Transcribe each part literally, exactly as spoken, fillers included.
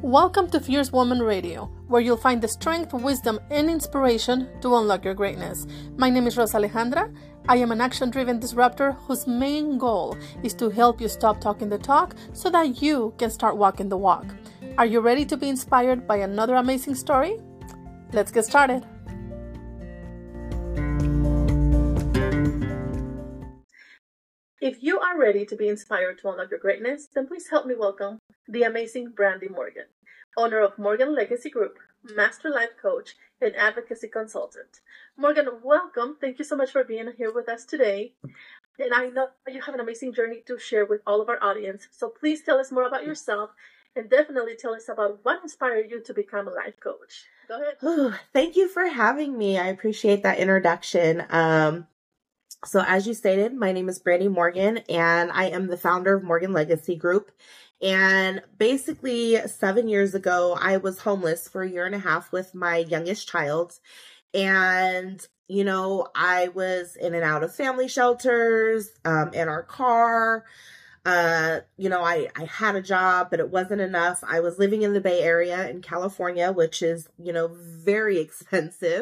Welcome to Fierce Woman Radio, where you'll find the strength, wisdom, and inspiration to unlock your greatness. My name is Rosa Alejandra. I am an action-driven disruptor whose main goal is to help you stop talking the talk so that you can start walking the walk. Are you ready to be inspired by another amazing story? Let's get started. If you are ready to be inspired to unlock your greatness, then please help me welcome the amazing Brandy Morgan, owner of Morgan Legacy Group, Master Life Coach, and Advocacy Consultant. Morgan, welcome. Thank you so much for being here with us today. And I know you have an amazing journey to share with all of our audience. So please tell us more about yourself and definitely tell us about what inspired you to become a life coach. Go ahead. Ooh, thank you for having me. I appreciate that introduction. Um, So as you stated, my name is Brandy Morgan, and I am the founder of Morgan Legacy Group. And basically, seven years ago, I was homeless for a year and a half with my youngest child. And, you know, I was in and out of family shelters, um, in our car. Uh, you know, I, I had a job, but it wasn't enough. I was living in the Bay Area in California, which is, you know, very expensive.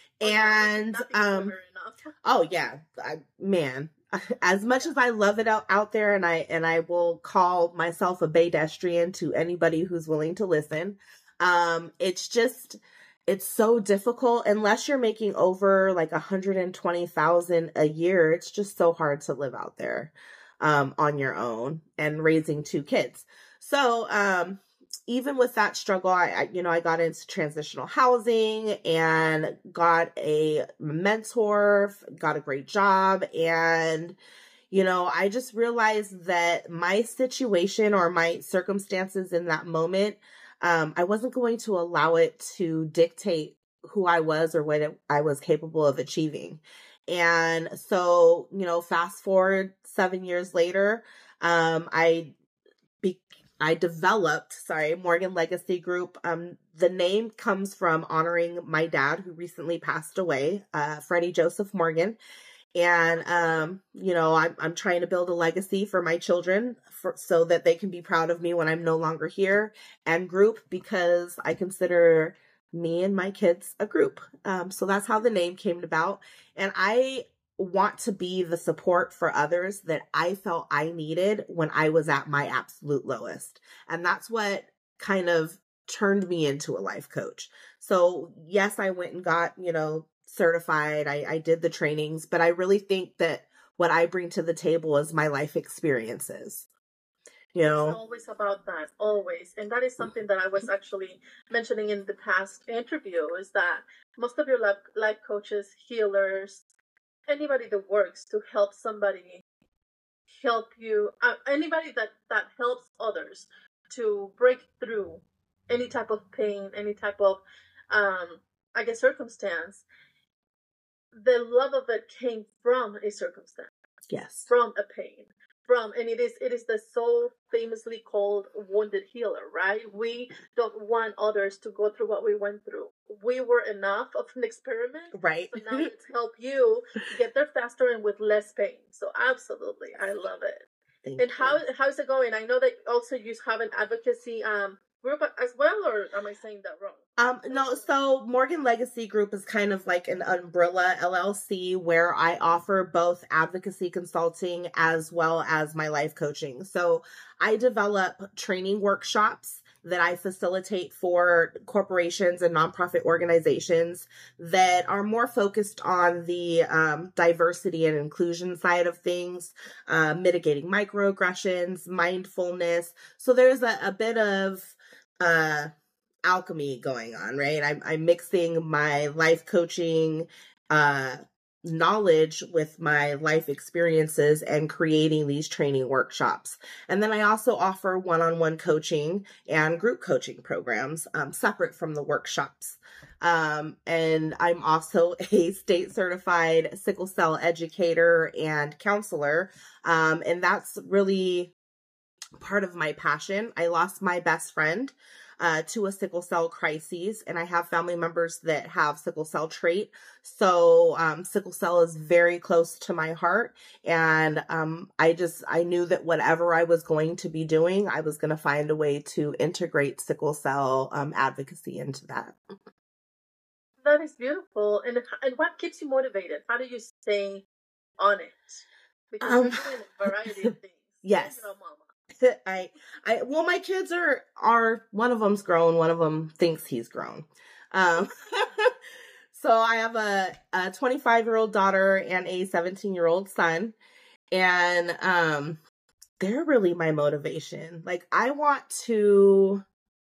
And, um, oh yeah, I, man, as much as I love it out, out there, and I, and I will call myself a Baydestrian to anybody who's willing to listen. Um, it's just, it's so difficult unless you're making over like one hundred twenty thousand a year. It's just so hard to live out there, um, on your own and raising two kids. So, um, even with that struggle, I, I, you know, I got into transitional housing and got a mentor, got a great job. And, you know, I just realized that my situation or my circumstances in that moment, um, I wasn't going to allow it to dictate who I was or what it, I was capable of achieving. And so, you know, fast forward seven years later, um, I be I developed, sorry, Morgan Legacy Group. Um, the name comes from honoring my dad who recently passed away, uh, Freddie Joseph Morgan. And, um, you know, I'm, I'm trying to build a legacy for my children for, so that they can be proud of me when I'm no longer here, and group because I consider me and my kids a group. Um, so that's how the name came about. And I want to be the support for others that I felt I needed when I was at my absolute lowest. And that's what kind of turned me into a life coach. So yes, I went and got, you know, certified. I, I did the trainings, but I really think that what I bring to the table is my life experiences. You know, it's always about that, always. And that is something that I was actually mentioning in the past interview, is that most of your life, life coaches, healers, anybody that works to help somebody help you, uh, anybody that, that helps others to break through any type of pain, any type of, um, I guess, circumstance, the love of it came from a circumstance. Yes. From a pain. From, and it is, it is the so famously called wounded healer, right? We don't want others to go through what we went through. We were enough of an experiment. Right. So now let's help you get there faster and with less pain. So absolutely. I love it. Thank and you. how, how's it going? I know that also you have an advocacy, um, group as well, or am I saying that wrong? Um, no, so Morgan Legacy Group is kind of like an umbrella L L C where I offer both advocacy consulting as well as my life coaching. So I develop training workshops that I facilitate for corporations and nonprofit organizations that are more focused on the um, diversity and inclusion side of things, uh, mitigating microaggressions, mindfulness. So there's a, a bit of uh, alchemy going on, right? I'm, I'm mixing my life coaching, uh, knowledge with my life experiences and creating these training workshops. And then I also offer one-on-one coaching and group coaching programs, um, separate from the workshops. Um, and I'm also a state certified sickle cell educator and counselor. Um, and that's really part of my passion. I lost my best friend uh, to a sickle cell crisis, and I have family members that have sickle cell trait. So um, sickle cell is very close to my heart, and um, I just I knew that whatever I was going to be doing, I was going to find a way to integrate sickle cell um, advocacy into that. That is beautiful. And and what keeps you motivated? How do you stay on it? Because um, you're doing a variety of things. Yes. I, I, well, my kids are, are, one of them's grown, one of them thinks he's grown. Um, so I have a, a twenty-five year old daughter and a seventeen year old son. And, um, they're really my motivation. Like, I want to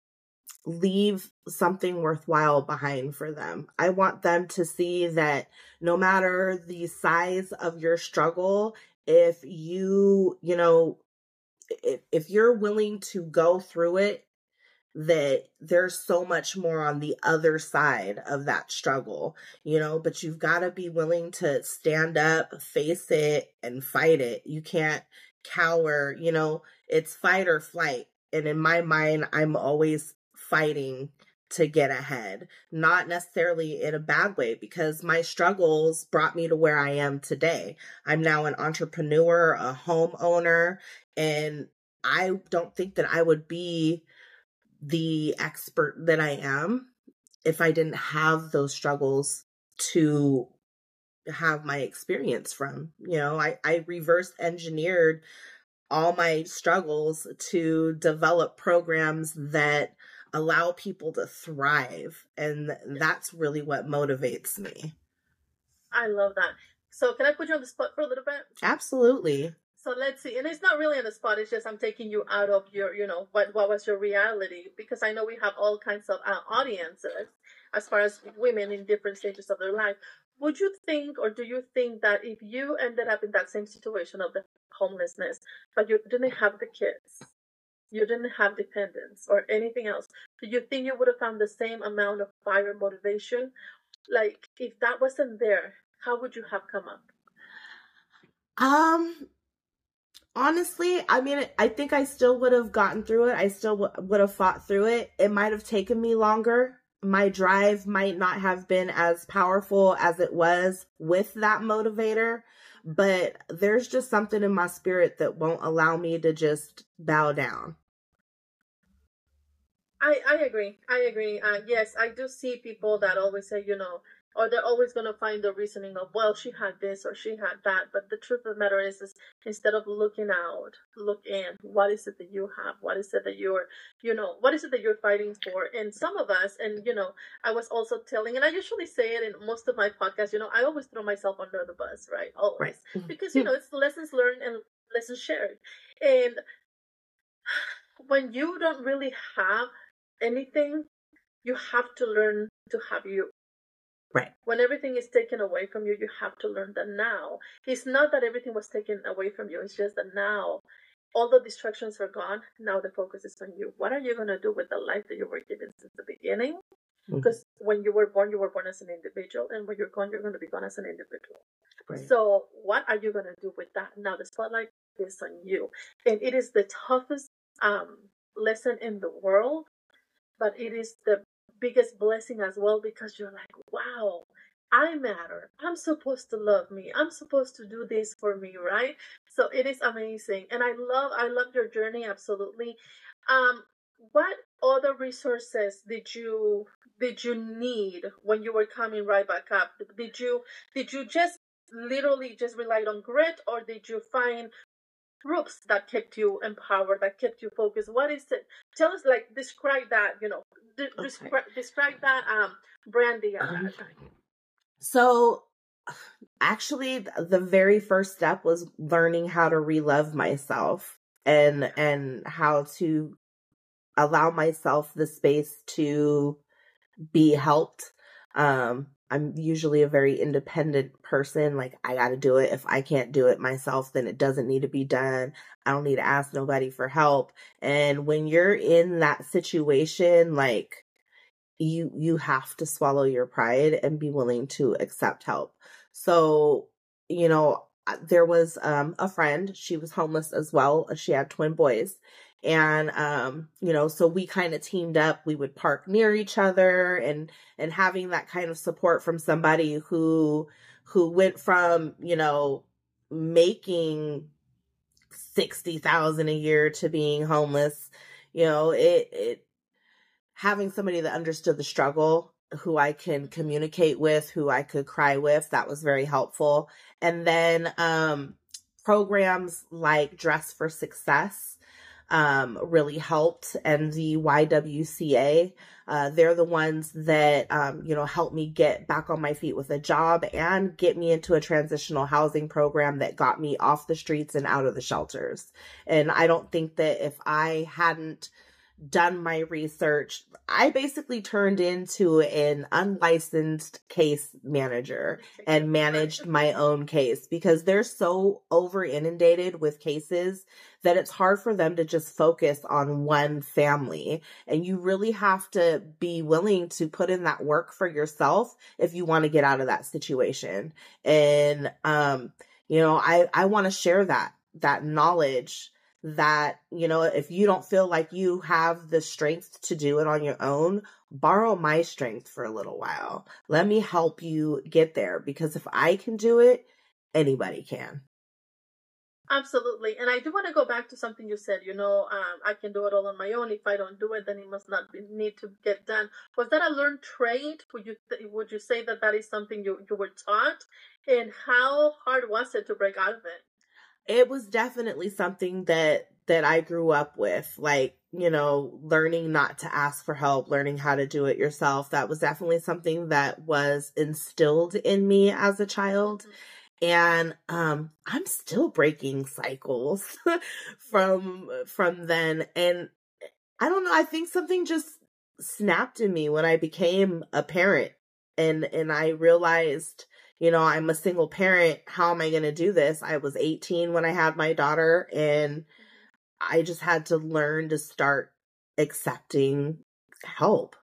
leave something worthwhile behind for them. I want them to see that no matter the size of your struggle, if you, you know, if, if you're willing to go through it, that there's so much more on the other side of that struggle, you know, but you've got to be willing to stand up, face it, and fight it. You can't cower, you know, it's fight or flight. And in my mind, I'm always fighting to get ahead, not necessarily in a bad way, because my struggles brought me to where I am today. I'm now an entrepreneur, a homeowner, and I don't think that I would be the expert that I am if I didn't have those struggles to have my experience from. You know, I, I reverse engineered all my struggles to develop programs that allow people to thrive. And that's really what motivates me. I love that. So can I put you on the spot for a little bit? Absolutely. So let's see. And it's not really on the spot. It's just I'm taking you out of your, you know, what, what was your reality? Because I know we have all kinds of uh, audiences as far as women in different stages of their life. Would you think, or do you think that if you ended up in that same situation of the homelessness, but you didn't have the kids, you didn't have dependents or anything else, do you think you would have found the same amount of fire motivation? Like, if that wasn't there, how would you have come up? Um, honestly, I mean, I think I still would have gotten through it. I still w- would have fought through it. It might have taken me longer. My drive might not have been as powerful as it was with that motivator, but there's just something in my spirit that won't allow me to just bow down. I, I agree. I agree. Uh, yes, I do see people that always say, you know, or they're always going to find the reasoning of, well, she had this or she had that. But the truth of the matter is, is instead of looking out, look in. What is it that you have? What is it that you're, you know, what is it that you're fighting for? And some of us, and, you know, I was also telling, and I usually say it in most of my podcasts, you know, I always throw myself under the bus, right? Always. Right. Because, you know, it's lessons learned and lessons shared. And when you don't really have anything, you have to learn to have you. Right. When everything is taken away from you, you have to learn that now. It's not that everything was taken away from you. It's just that now all the distractions are gone. Now the focus is on you. What are you going to do with the life that you were given since the beginning? Mm-hmm. Because when you were born, you were born as an individual. And when you're gone, you're going to be gone as an individual. Right. So what are you going to do with that? Now the spotlight is on you. And it is the toughest um, lesson in the world. But it is the biggest blessing as well, because you're like, wow, I matter. I'm supposed to love me. I'm supposed to do this for me, right? So it is amazing. And I love, I love your journey. Absolutely. Um, what other resources did you, did you need when you were coming right back up? Did you, did you just literally just rely on grit, or did you find groups that kept you empowered, that kept you focused? What is it? Tell us, like, describe that, you know, de- okay. describe, describe that, um, Brandy. Um, so actually the very first step was learning how to re-love myself and, and how to allow myself the space to be helped. Um, I'm usually a very independent person. Like, I got to do it. If I can't do it myself, then it doesn't need to be done. I don't need to ask nobody for help. And when you're in that situation, like, you, you have to swallow your pride and be willing to accept help. So, you know, there was um, a friend. She was homeless as well. She had twin boys. And, um, you know, so we kind of teamed up. We would park near each other, and, and having that kind of support from somebody who, who went from, you know, making sixty thousand a year to being homeless, you know, it, it, having somebody that understood the struggle, who I can communicate with, who I could cry with, that was very helpful. And then, um, programs like Dress for Success, um, really helped. And the Y W C A, uh, they're the ones that, um, you know, helped me get back on my feet with a job and get me into a transitional housing program that got me off the streets and out of the shelters. And I don't think that if I hadn't done my research, I basically turned into an unlicensed case manager and managed my own case, because they're so over inundated with cases that it's hard for them to just focus on one family. And you really have to be willing to put in that work for yourself if you want to get out of that situation. And, um, you know, I, I want to share that, that knowledge that, you know, if you don't feel like you have the strength to do it on your own, borrow my strength for a little while. Let me help you get there, because if I can do it, anybody can. Absolutely. And I do want to go back to something you said, you know, um, I can do it all on my own. If I don't do it, then it must not be, need to get done. Was that a learned trait? Would you, would you say that that is something you, you were taught? And how hard was it to break out of it? It was definitely something that, that I grew up with, like, you know, learning not to ask for help, learning how to do it yourself. That was definitely something that was instilled in me as a child. Mm-hmm. And, um, I'm still breaking cycles from, from then. And I don't know, I think something just snapped in me when I became a parent, and, and I realized, you know, I'm a single parent. How am I going to do this? I was eighteen when I had my daughter, and I just had to learn to start accepting help.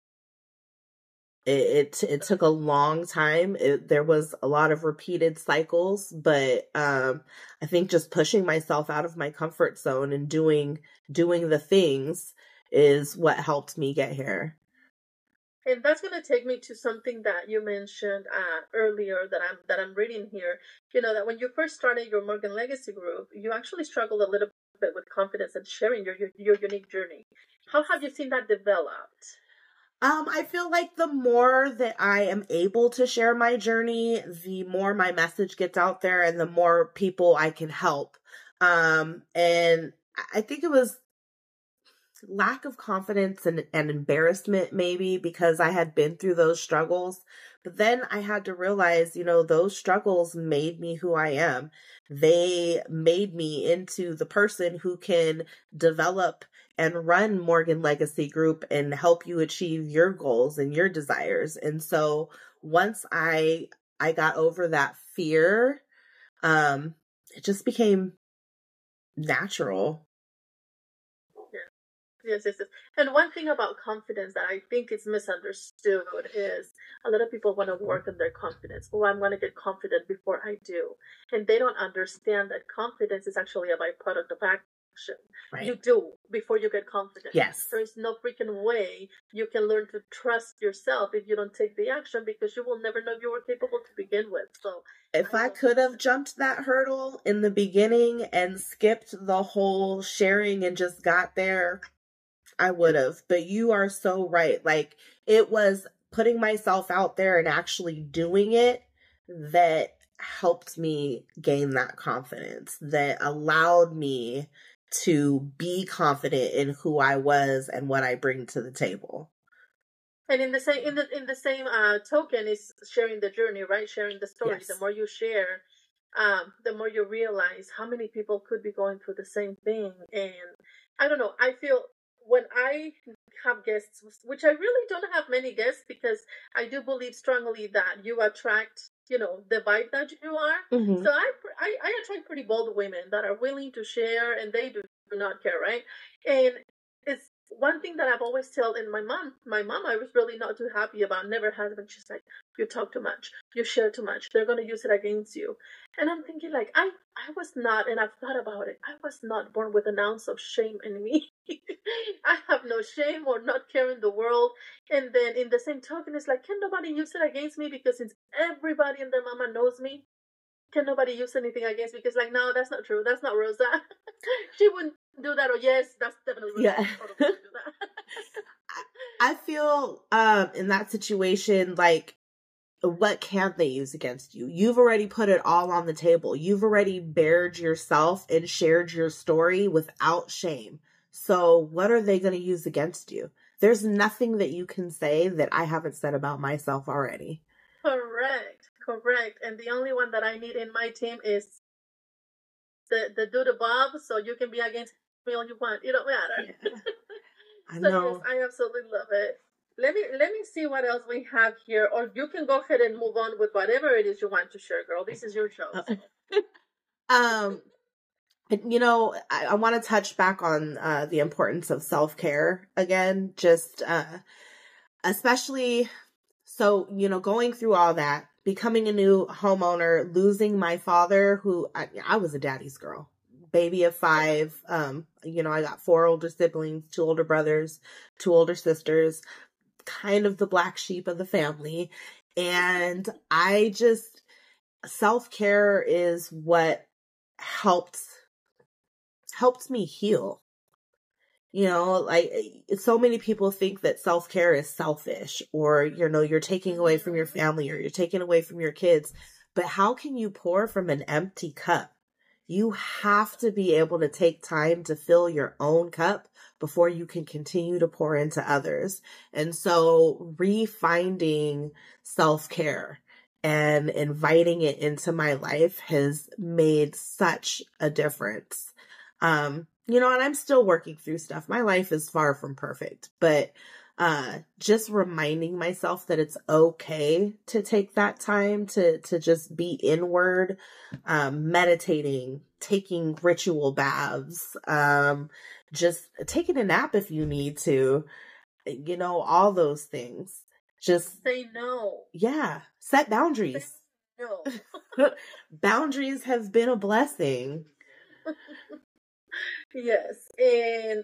It, it, it took a long time. It, there was a lot of repeated cycles, but, um, I think just pushing myself out of my comfort zone and doing, doing the things is what helped me get here. And that's going to take me to something that you mentioned uh, earlier that I'm that I'm reading here. You know, that when you first started your Morgan Legacy Group, you actually struggled a little bit with confidence and sharing your your, your unique journey. How have you seen that developed? Um, I feel like the more that I am able to share my journey, the more my message gets out there and the more people I can help. Um, and I think it was lack of confidence and, and embarrassment, maybe, because I had been through those struggles. But then I had to realize, you know, those struggles made me who I am. They made me into the person who can develop and run Morgan Legacy Group and help you achieve your goals and your desires. And so once I, I got over that fear, um, it just became natural. Yes, yes, yes. And one thing about confidence that I think is misunderstood is a lot of people want to work on their confidence. Oh, I'm going to get confident before I do. And they don't understand that confidence is actually a byproduct of action. Right. You do before you get confident. Yes. There is no freaking way you can learn to trust yourself if you don't take the action, because you will never know if you were capable to begin with. So if I, I could have jumped that hurdle in the beginning and skipped the whole sharing and just got there, I would have. But you are so right. Like, it was putting myself out there and actually doing it that helped me gain that confidence, that allowed me to be confident in who I was and what I bring to the table. And in the same in the in the same uh, token is sharing the journey, right? Sharing the story. Yes. The more you share, um, the more you realize how many people could be going through the same thing. And I don't know. I feel when I have guests, which I really don't have many guests, because I do believe strongly that you attract, you know, the vibe that you are. Mm-hmm. So I, I I attract pretty bold women that are willing to share, and they do not care, right? And it's one thing that I've always told in my mom, my mom, I was really not too happy about, never has been. She's like, you talk too much, you share too much, they're going to use it against you. And I'm thinking like, I, I was not, and I've thought about it, I was not born with an ounce of shame in me. I have no shame or not caring the world. And then in the same token, it's like, can nobody use it against me? Because since everybody and their mama knows me, can nobody use anything against me? Because like, no, that's not true. That's not Rosa. She wouldn't do that. Or yes, that's definitely Rosa. Yeah. Do that. I feel um in that situation, like, what can they use against you? You've already put it all on the table. You've already bared yourself and shared your story without shame. So what are they going to use against you? There's nothing that you can say that I haven't said about myself already. Correct. Correct. And the only one that I need in my team is the, the dude above, so you can be against me all you want. It don't matter. Yeah. I So know. yes, I absolutely love it. Let me let me see what else we have here, or you can go ahead and move on with whatever it is you want to share, girl. This is your show. So. um, you know, I, I want to touch back on uh, the importance of self-care again, just uh, especially, so, you know, going through all that, becoming a new homeowner, losing my father, who I, I was a daddy's girl. Baby of five. Um, you know, I got four older siblings, two older brothers, two older sisters, kind of the black sheep of the family. And I just, self-care is what helped, helped me heal. You know, like, so many people think that self-care is selfish, or, you know, you're taking away from your family, or you're taking away from your kids. But how can you pour from an empty cup? You have to be able to take time to fill your own cup before you can continue to pour into others. And so refinding self-care and inviting it into my life has made such a difference. Um, you know, and I'm still working through stuff. My life is far from perfect, but uh, just reminding myself that it's okay to take that time to, to just be inward, um, meditating, taking ritual baths, um, just taking a nap if you need to, you know, all those things. Just say no. Yeah. Set boundaries. Say no. Boundaries have been a blessing. Yes. And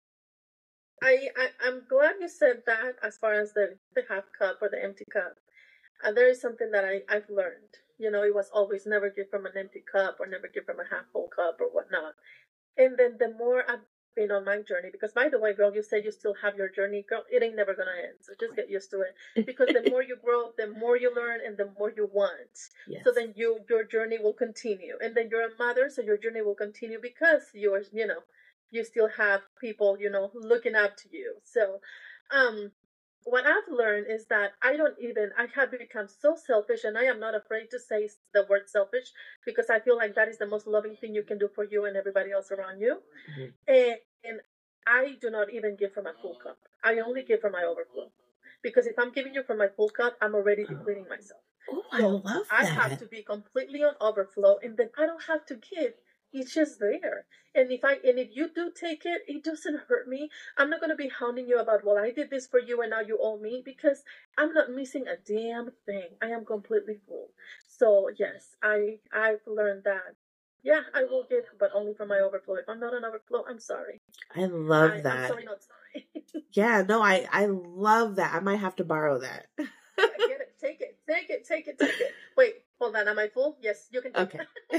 I, I, I'm glad you said that as far as the, the half cup or the empty cup. Uh, there is something that I, I've learned. You know, it was always never give from an empty cup or never give from a half full cup or whatnot. And then the more I've been on my journey, because by the way, girl, you said you still have your journey, girl, it ain't never going to end. So just get used to it. Because the more you grow, the more you learn and the more you want. Yes. So then you your journey will continue. And then you're a mother, so your journey will continue because you are, you know, you still have people, you know, looking up to you. So, um, what I've learned is that I don't even, I have become so selfish, and I am not afraid to say the word selfish, because I feel like that is the most loving thing you can do for you and everybody else around you. Mm-hmm. And, and I do not even give from my full cup. I only give from my overflow. Because if I'm giving you from my full cup, I'm already depleting myself. Oh, so I love that. I have to be completely on overflow, and then I don't have to give. It's just there. And if I and if you do take it, it doesn't hurt me. I'm not gonna be hounding you about, well, I did this for you and now you owe me, because I'm not missing a damn thing. I am completely full. So yes, I I've learned that. Yeah, I will give, but only from my overflow. If I'm not on overflow, I'm sorry. I love I, that. I'm sorry, not sorry. Yeah, no, I I love that. I might have to borrow that. Yeah, get it, take it, take it, take it, take it. Wait, hold on. Am I full? Yes, you can take okay. it.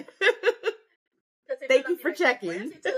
Thank you for like, checking.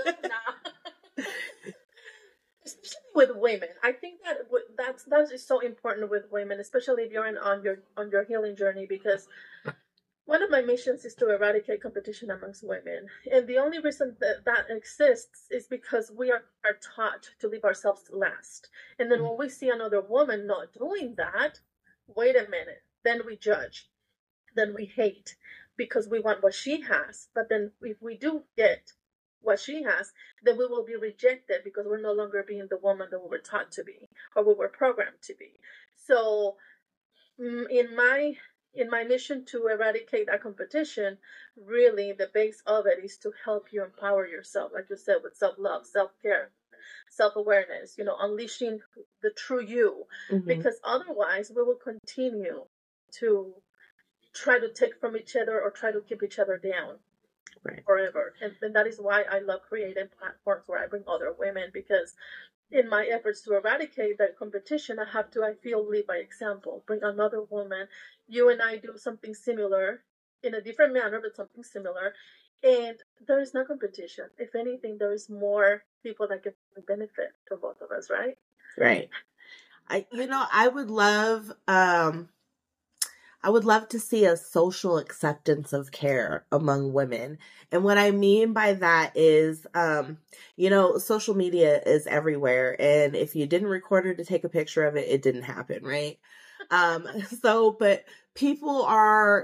Nah. Especially with women, I think that that's that is so important with women, especially if you're in, on your on your healing journey. Because one of my missions is to eradicate competition amongst women, and the only reason that that exists is because we are, are taught to leave ourselves last. And then when we see another woman not doing that, wait a minute, then we judge, then we hate, because we want what she has. But then if we do get what she has, then we will be rejected because we're no longer being the woman that we were taught to be, or we were programmed to be. So in my in my mission to eradicate that competition, really the base of it is to help you empower yourself, like you said, with self-love, self-care. self-awareness, you know, unleashing the true you, mm-hmm. because otherwise we will continue to try to take from each other or try to keep each other down right. forever. And, and that is why I love creating platforms where I bring other women, because in my efforts to eradicate that competition, I have to, I feel, lead by example, bring another woman. You and I do something similar in a different manner, but something similar. And there is no competition. If anything, there is more people that can benefit for both of us, right? Right. I, you know, I would love, um, I would love to see a social acceptance of care among women. And what I mean by that is, um, you know, social media is everywhere. And if you didn't record it to take a picture of it, it didn't happen, right? Um, so, but people are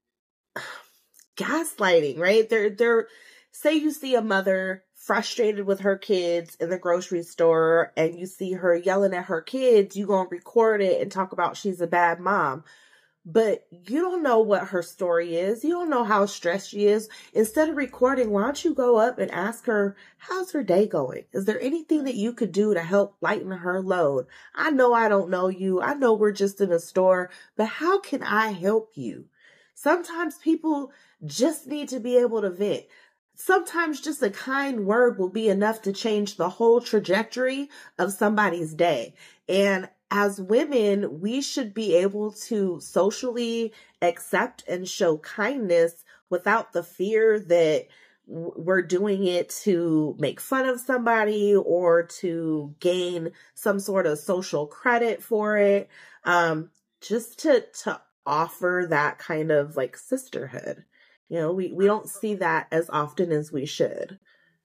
gaslighting, right? They're, they're, say you see a mother frustrated with her kids in the grocery store and you see her yelling at her kids, you gonna record it and talk about she's a bad mom. But you don't know what her story is. You don't know how stressed she is. Instead of recording, why don't you go up and ask her, how's her day going? Is there anything that you could do to help lighten her load? I know I don't know you. I know we're just in a store, but how can I help you? Sometimes people just need to be able to vent. Sometimes just a kind word will be enough to change the whole trajectory of somebody's day. And as women, we should be able to socially accept and show kindness without the fear that we're doing it to make fun of somebody or to gain some sort of social credit for it. Um, just to, to offer that kind of like sisterhood. You know, we, we don't see that as often as we should.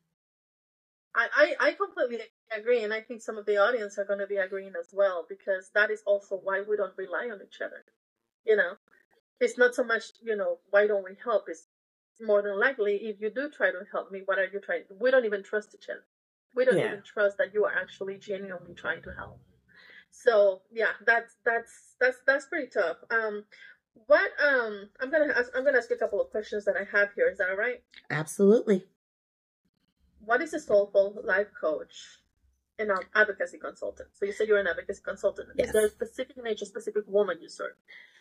I, I, I completely agree, and I think some of the audience are going to be agreeing as well, because that is also why we don't rely on each other. You know, it's not so much, you know, why don't we help? It's more than likely, if you do try to help me, what are you trying to do? We don't even trust each other. We don't yeah. even trust that you are actually genuinely trying to help. So yeah, that's that's that's that's pretty tough. Um, what um, I'm gonna ask, I'm gonna ask you a couple of questions that I have here. Is that all right? Absolutely. What is a soulful life coach and an advocacy consultant? So you said you're an advocacy consultant. Yes. Is there a specific nature, specific woman you serve?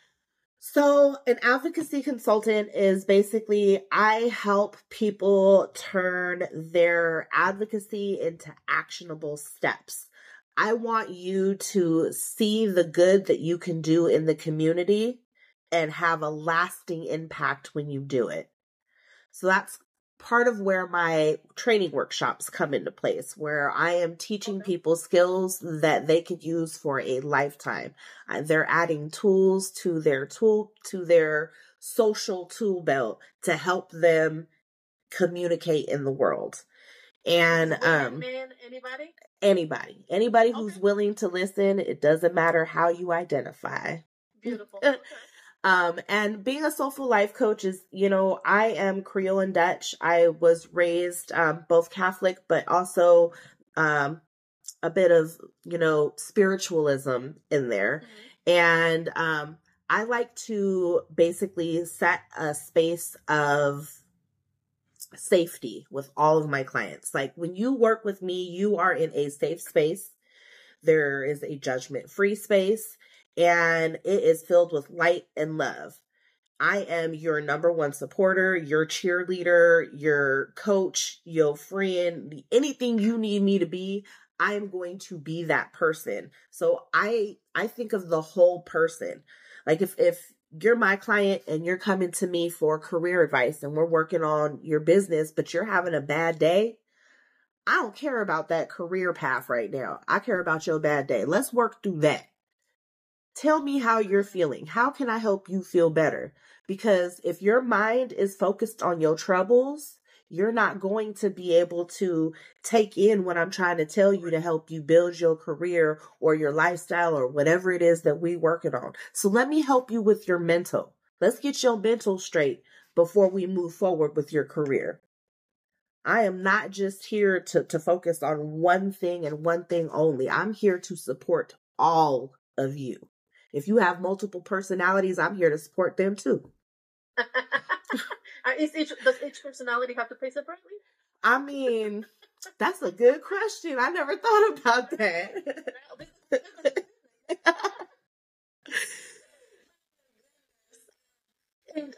So an advocacy consultant is basically, I help people turn their advocacy into actionable steps. I want you to see the good that you can do in the community and have a lasting impact when you do it. So that's part of where my training workshops come into place, where I am teaching okay. people skills that they could use for a lifetime. Uh, they're adding tools to their tool, to their social tool belt to help them communicate in the world. And, um, man, anybody? Anybody, anybody okay. who's willing to listen. It doesn't matter how you identify. Beautiful. Okay. Um, and being a soulful life coach is, you know, I am Creole and Dutch. I was raised, um, both Catholic, but also, um, a bit of, you know, spiritualism in there. Mm-hmm. And, um, I like to basically set a space of safety with all of my clients. Like when you work with me, you are in a safe space. There is a judgment-free space. And it is filled with light and love. I am your number one supporter, your cheerleader, your coach, your friend, anything you need me to be, I am going to be that person. So I, I think of the whole person. Like if, if you're my client and you're coming to me for career advice and we're working on your business, but you're having a bad day, I don't care about that career path right now. I care about your bad day. Let's work through that. Tell me how you're feeling. How can I help you feel better? Because if your mind is focused on your troubles, you're not going to be able to take in what I'm trying to tell you to help you build your career or your lifestyle or whatever it is that we're working on. So let me help you with your mental. Let's get your mental straight before we move forward with your career. I am not just here to, to focus on one thing and one thing only. I'm here to support all of you. If you have multiple personalities, I'm here to support them too. Is each, does each personality have to pay separately? I mean, That's a good question. I never thought about that. And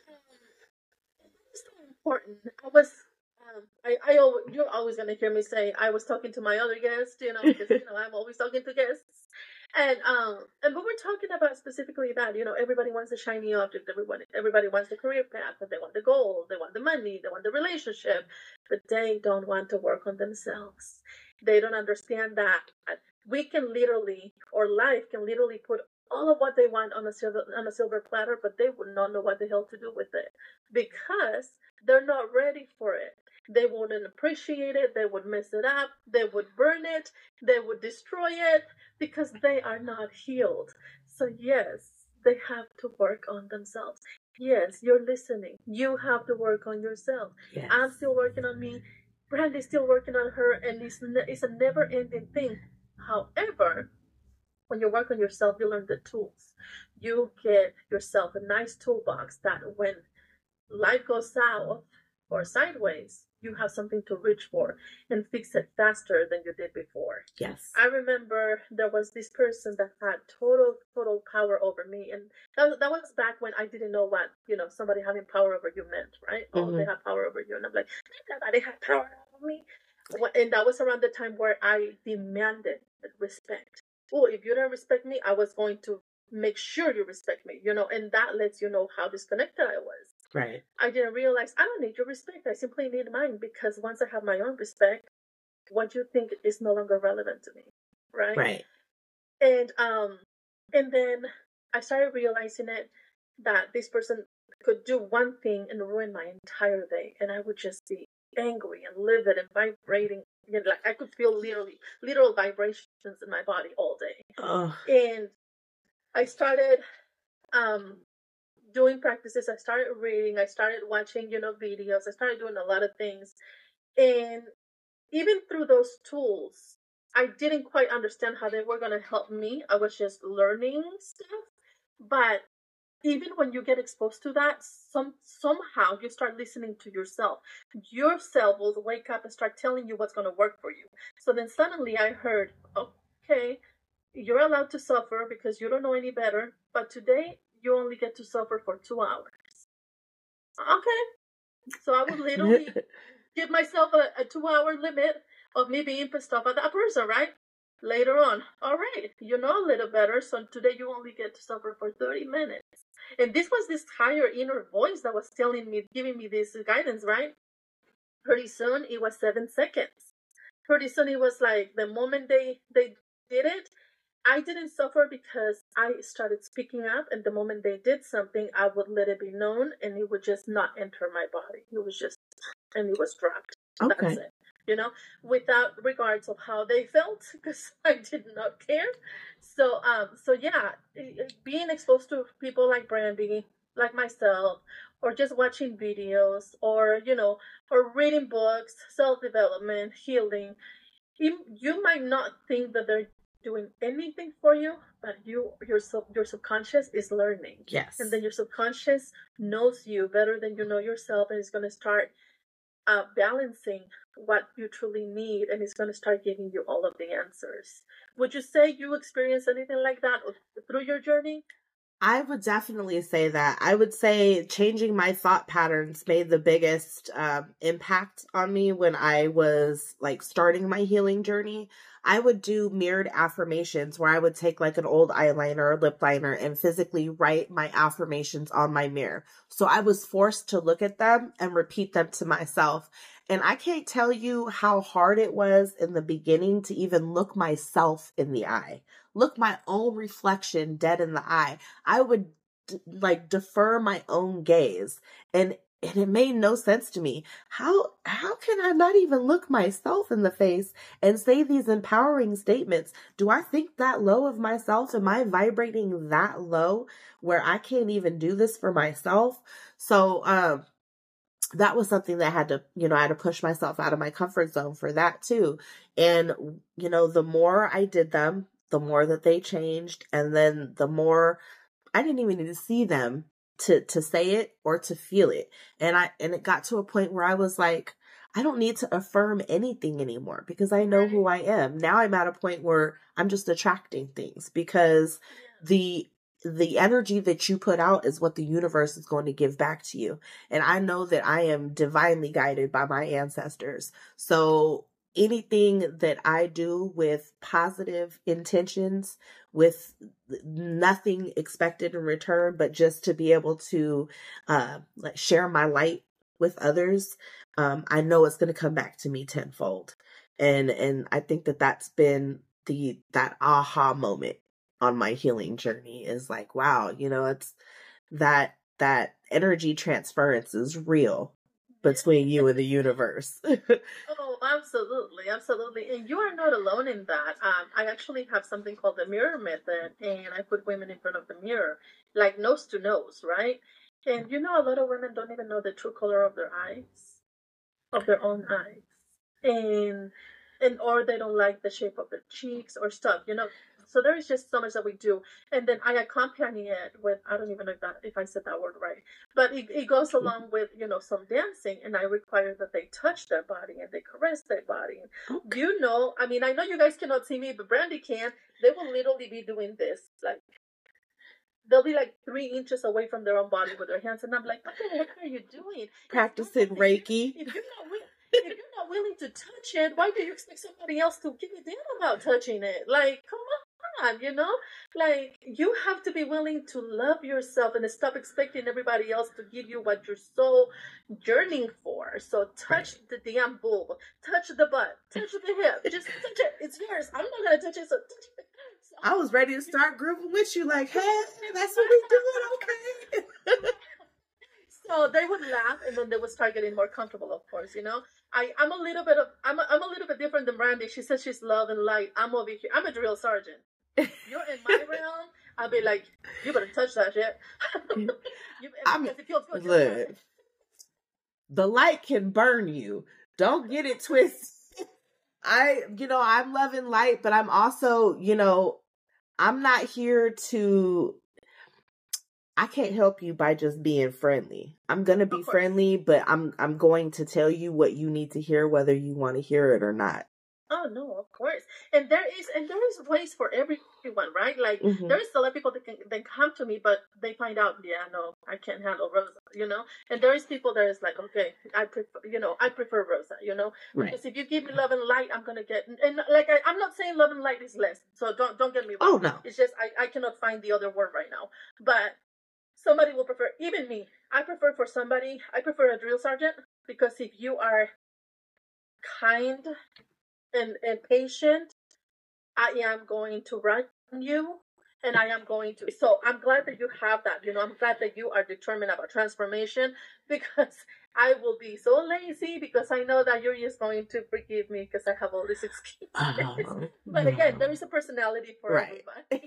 it's so important. I was, um, I, I, al- you're always gonna hear me say I was talking to my other guest, you know, because you know I'm always talking to guests, and um, and but we're talking about specifically that, you know, everybody wants the shiny object, everybody, everybody wants the career path, but they want the goal, they want the money, they want the relationship, but they don't want to work on themselves. They don't understand that we can literally, or life can literally put all of what they want on a silver on a silver platter, but they would not know what the hell to do with it because they're not ready for it. They wouldn't appreciate it, they would mess it up, they would burn it, they would destroy it because they are not healed. So, yes, they have to work on themselves. Yes, you're listening. You have to work on yourself. Yes. I'm still working on me. Brandy's still working on her, and it's, ne- it's a never ending thing. However, when you work on yourself, you learn the tools. You get yourself a nice toolbox that when life goes south or sideways, you have something to reach for and fix it faster than you did before. Yes. I remember there was this person that had total, total power over me. And that, that was back when I didn't know what, you know, somebody having power over you meant, right? Mm-hmm. Oh, they have power over you. And I'm like, nobody had power over me. And that was around the time where I demanded respect. Oh, if you don't respect me, I was going to make sure you respect me, you know, and that lets you know how disconnected I was. Right. I didn't realize I don't need your respect. I simply need mine because once I have my own respect, what you think is no longer relevant to me. Right? Right. And um and then I started realizing it that this person could do one thing and ruin my entire day, and I would just be angry and livid and vibrating. You know, like I could feel literally literal vibrations in my body all day. Oh. And I started um doing practices. I started reading. I started watching, you know, videos. I started doing a lot of things. And even through those tools, I didn't quite understand how they were going to help me. I was just learning stuff. But even when you get exposed to that, some somehow you start listening to yourself. Yourself will wake up and start telling you what's going to work for you. So then suddenly I heard, okay, you're allowed to suffer because you don't know any better. But today you only get to suffer for two hours. Okay. So I would literally give myself a, a two-hour limit of me being pissed off at that person, right? Later on, all right, you know a little better, so today you only get to suffer for thirty minutes. And this was this higher inner voice that was telling me, giving me this guidance, right? Pretty soon, it was seven seconds. Pretty soon, it was like the moment they, they did it, I didn't suffer because I started speaking up, and the moment they did something, I would let it be known, and it would just not enter my body. It was just, and it was dropped. Okay. That's it. You know, without regards of how they felt, because I did not care. So, um, so yeah, being exposed to people like Brandy, like myself, or just watching videos, or you know, or reading books, self-development, healing, you, you might not think that they're doing anything for you, but you your sub, your subconscious is learning. Yes. And then your subconscious knows you better than you know yourself, and it's going to start uh, balancing what you truly need, and it's going to start giving you all of the answers. Would you say you experienced anything like that through your journey? I would definitely say that. I would say changing my thought patterns made the biggest um, impact on me when I was like starting my healing journey. I would do mirrored affirmations where I would take like an old eyeliner or lip liner and physically write my affirmations on my mirror. So I was forced to look at them and repeat them to myself. And I can't tell you how hard it was in the beginning to even look myself in the eye. Look my own reflection dead in the eye. I would d- like defer my own gaze, and and it made no sense to me. How how can I not even look myself in the face and say these empowering statements? Do I think that low of myself? Am I vibrating that low where I can't even do this for myself? So um that was something that I had to, you know, I had to push myself out of my comfort zone for that too. And, you know, the more I did them, the more that they changed. And then the more I didn't even need to see them to, to say it or to feel it. And I, and it got to a point where I was like, I don't need to affirm anything anymore because I know Right. who I am. Now I'm at a point where I'm just attracting things because Yeah. the the energy that you put out is what the universe is going to give back to you. And I know that I am divinely guided by my ancestors. So anything that I do with positive intentions, with nothing expected in return, but just to be able to uh, like share my light with others, um, I know it's going to come back to me tenfold. And and I think that that's been the that aha moment on my healing journey is like, wow, you know, it's that that energy transference is real between you and the universe. Oh, absolutely, absolutely. And you are not alone in that. Um, I actually have something called the mirror method, and I put women in front of the mirror, like nose to nose, right? And you know, a lot of women don't even know the true color of their eyes, of their own eyes, and and or they don't like the shape of their cheeks or stuff, you know. So there is just so much that we do, and then I accompany it with, I don't even know if that if I said that word right, but it, it goes along with, you know, some dancing, and I require that they touch their body and they caress their body. Okay. You know, I mean, I know you guys cannot see me, but Brandy can. They will literally be doing this, like they'll be like three inches away from their own body with their hands, and I'm like, what the heck are you doing? Practicing Reiki. If you're not wi- if you're not willing to touch it, why do you expect somebody else to give a damn about touching it? Like, come on, you know? Like, you have to be willing to love yourself and stop expecting everybody else to give you what you're so yearning for. So touch the damn boob, touch the butt, touch the hip, just touch it. It's yours. I'm not gonna touch it, so touch it. So, I was ready to start grooving with you, like, hey, that's what we doing, okay. So they would laugh, and then they would start getting more comfortable. Of course, you know, I I'm a little bit of I'm a, I'm a little bit different than Brandy. She says she's love and light. I'm over here. I'm a drill sergeant. You're in my realm. I'll be like, you better touch that shit. you, I'm because it feels good. look. The light can burn you. Don't get it twisted. I, you know, I'm loving light, but I'm also, you know, I'm not here to, I can't help you by just being friendly. I'm going to be friendly, but I'm, I'm going to tell you what you need to hear, whether you want to hear it or not. Oh no, of course. And there is and there is ways for everyone, right? Like Mhm. there is a lot of people that can they come to me, but they find out, yeah, no, I can't handle Rosa, you know. And there is people that is like, okay, I prefer, you know, I prefer Rosa, you know, Right. because if you give me love and light, I'm gonna get and like I, I'm not saying love and light is less, so don't don't get me wrong. Oh no, It's just I I cannot find the other word right now, but somebody will prefer, even me. I prefer for somebody. I prefer a drill sergeant because if you are kind and, and patient, I am going to run you, and I am going to. So I'm glad that you have that. You know, I'm glad that you are determined about transformation, because I will be so lazy because I know that you're just going to forgive me because I have all these excuses. Uh, But again, there is a personality for right. everybody.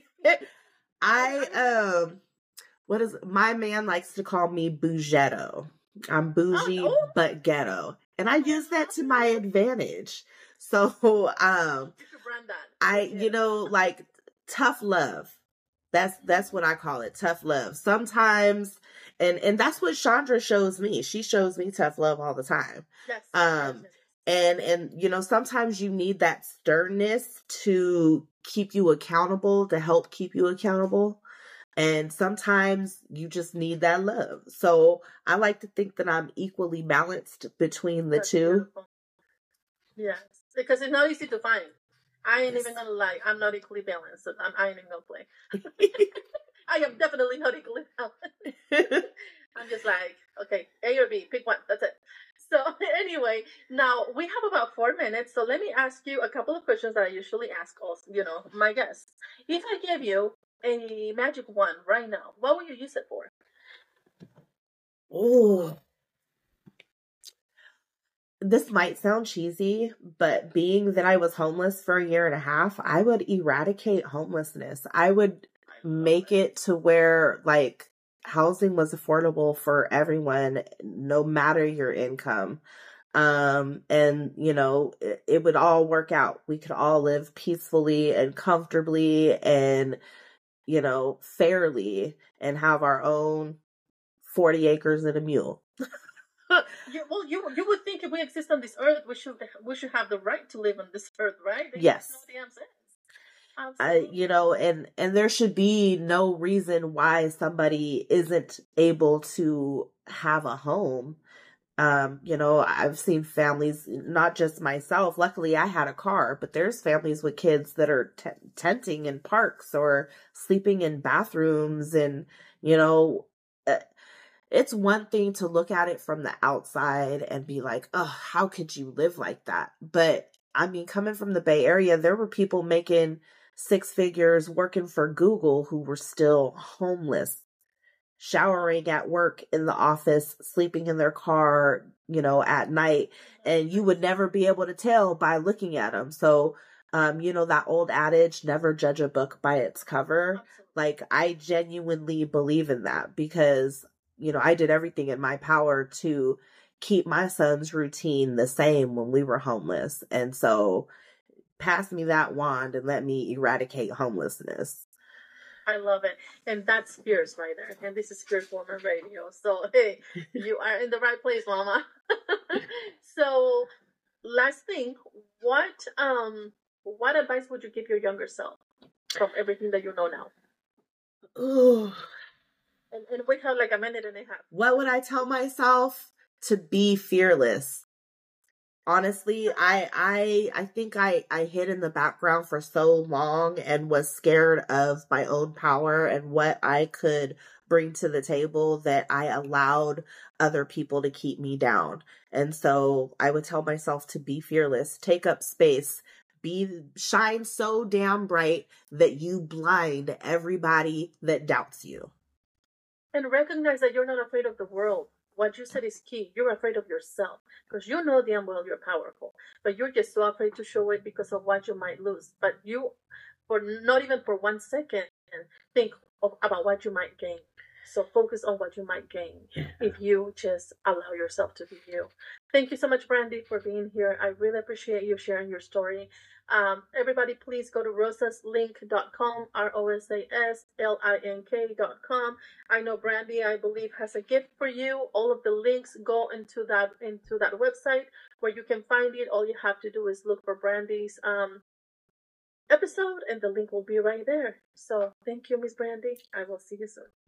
I um, what is my man likes to call me bougetto. I'm bougie Oh, oh. but ghetto, and I use that to my advantage. So, um, I, you know, like tough love. That's, that's what I call it. Tough love. Sometimes, and, and that's what Chandra shows me. She shows me tough love all the time. Yes. Um, and, and, you know, sometimes you need that sternness to keep you accountable, to help keep you accountable. And sometimes you just need that love. So I like to think that I'm equally balanced between the That's two. beautiful. Yes, because it's not easy to find. I ain't Yes. even gonna lie. I'm not equally balanced. So I'm, I ain't even gonna play. I am definitely not equally balanced. I'm just like, okay, A or B, pick one. That's it. So anyway, now we have about four minutes. So let me ask you a couple of questions that I usually ask all, you know, my guests. If I give you a magic wand right now, what would you use it for? Oh, this might sound cheesy, but being that I was homeless for a year and a half, I would eradicate homelessness. I would make it to where like housing was affordable for everyone, no matter your income. Um, and you know, it, it would all work out. We could all live peacefully and comfortably and, you know, fairly and have our own forty acres and a mule. you, well, you you would think if we exist on this earth, we should we should have the right to live on this earth, right? It Yes. makes no damn sense. I, you know, and, and there should be no reason why somebody isn't able to have a home. Um, you know, I've seen families, not just myself. Luckily, I had a car, but there's families with kids that are t- tenting in parks or sleeping in bathrooms. And, you know, uh, it's one thing to look at it from the outside and be like, oh, how could you live like that? But I mean, coming from the Bay Area, there were people making six figures working for Google who were still homeless, showering at work in the office, sleeping in their car, you know, at night. And you would never be able to tell by looking at them. So, um, you know, that old adage, never judge a book by its cover. Absolutely. Like, I genuinely believe in that because, you know, I did everything in my power to keep my son's routine the same when we were homeless. And so, pass me that wand and let me eradicate homelessness. I love it. And that's Fierce right there. And this is Fierce Woman Radio. So, hey, you are in the right place, Mama. So, last thing, what um what advice would you give your younger self from everything that you know now? Ooh. And, and we have like a minute and a half. What would I tell myself? To be fearless. Honestly, I I I think I, I hid in the background for so long and was scared of my own power and what I could bring to the table that I allowed other people to keep me down. And so I would tell myself to be fearless, take up space, be shine so damn bright that you blind everybody that doubts you. And recognize that you're not afraid of the world. What you said is key. You're afraid of yourself because you know damn well you're powerful, but you're just so afraid to show it because of what you might lose. But you, for not even for one second, think of, about what you might gain. So focus on what you might gain yeah. if you just allow yourself to be you. Thank you so much, Brandy, for being here. I really appreciate you sharing your story. Um, everybody, please go to rosas link dot com, R O S A S L I N K dot com. I know Brandy, I believe, has a gift for you. All of the links go into that into that website where you can find it. All you have to do is look for Brandy's um, episode, and the link will be right there. So thank you, Miss Brandy. I will see you soon.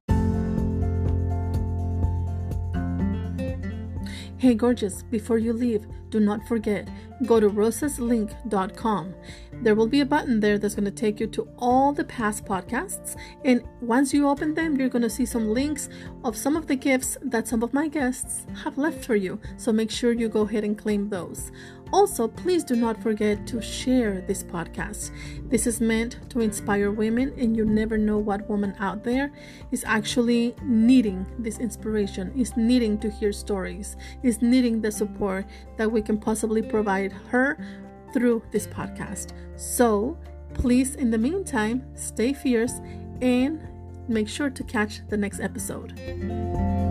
Hey gorgeous, before you leave, do not forget, go to rosas link dot com. There will be a button there that's going to take you to all the past podcasts, and once you open them, you're going to see some links of some of the gifts that some of my guests have left for you, so make sure you go ahead and claim those. Also, please do not forget to share this podcast. This is meant to inspire women, and you never know what woman out there is actually needing this inspiration, is needing to hear stories, is needing the support that we can possibly provide her through this podcast. So, please, in the meantime, stay fierce and make sure to catch the next episode.